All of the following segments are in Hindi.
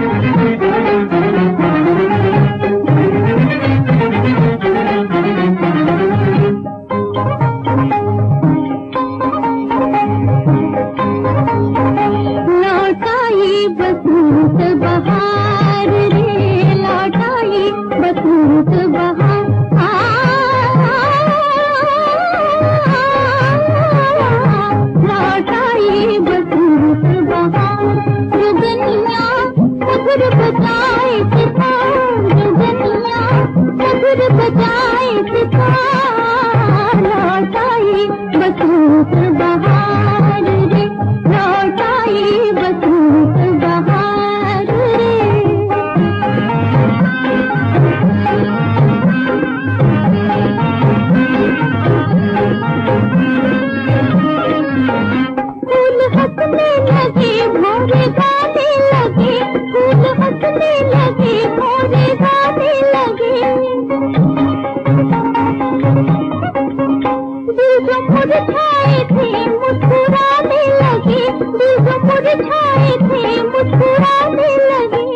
बसंत बहार रे, लौटाई बसंत बहार। लौटाई बसंत बहार। जुगनिया मधुर बजाए सितार, जुगनिया मधुर बजाए सितार। लौटाई बसंत बहार रे, लौटाई बसंत बहार रे। फूल हंसने लगे भोरे गाने लगे, फूल हंसने लगे भोरे गाने लगे। दिल जो मुरझाए थे मुस्कुराने लगे, दिल जो मुरझाए थे मुस्कुराने लगे।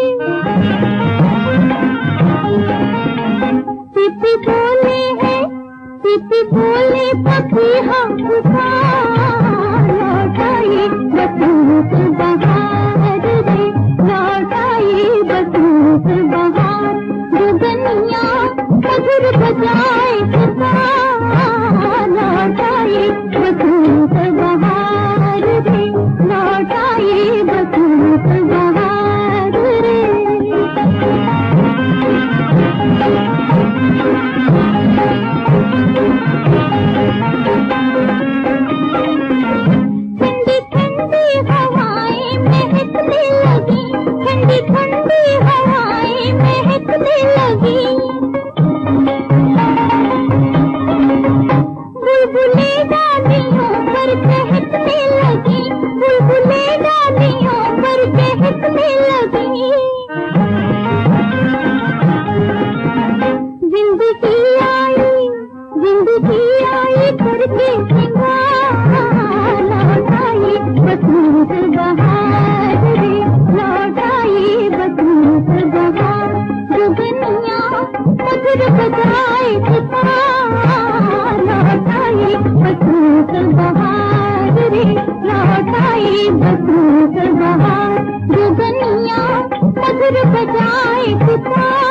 पीपी बोले हैं, पीपी बोले पक्षी हम पुकार। लौटाई बसंत बहार रे, लौटाई बसंत बहार। जुगनिया मधुर बजाए सितार। लौटाई बसंत बहार रे, लौटाई बसंत बहार रे। ठंडी ठंडी हवाएं महकने लगी, ठंडी ठंडी हवाएं महकने लगी। बुलबुले डालियों पर चहकने लगी, बुलबुले डालियों पर चहकने लगी। जिंदगी आई, जिंदगी आई करके सिंगार। लौटाई बसंत बहार रे, लौटाई बसंत बहार। जुगनिया मधुर बजाए सितार। लौटाई बसंत बहार रे, लौटाई बसंत बहार। जुगनिया मधुर बजाए सितार।